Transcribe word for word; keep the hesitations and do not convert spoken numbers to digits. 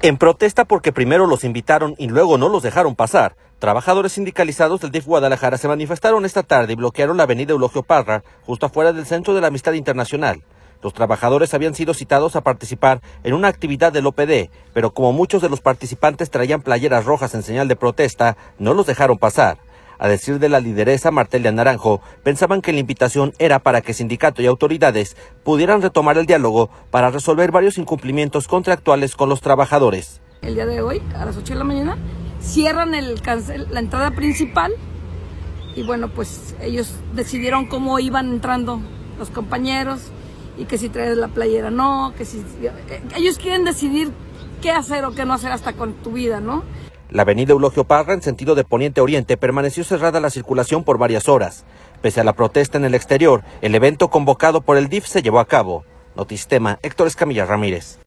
En protesta porque primero los invitaron y luego no los dejaron pasar, trabajadores sindicalizados del D I F Guadalajara se manifestaron esta tarde y bloquearon la avenida Eulogio Parra, justo afuera del Centro de la Amistad Internacional. Los trabajadores habían sido citados a participar en una actividad del O P D, pero como muchos de los participantes traían playeras rojas en señal de protesta, no los dejaron pasar. A decir de la lideresa Martelia Naranjo, pensaban que la invitación era para que sindicato y autoridades pudieran retomar el diálogo para resolver varios incumplimientos contractuales con los trabajadores. El día de hoy, a las ocho de la mañana, cierran el cancel, la entrada principal y bueno, pues ellos decidieron cómo iban entrando los compañeros y que si traes la playera no, que si... Ellos quieren decidir qué hacer o qué no hacer hasta con tu vida, ¿no? La avenida Eulogio Parra, en sentido de poniente a oriente, permaneció cerrada la circulación por varias horas. Pese a la protesta en el exterior, el evento convocado por el D I F se llevó a cabo. Notistema, Héctor Escamilla Ramírez.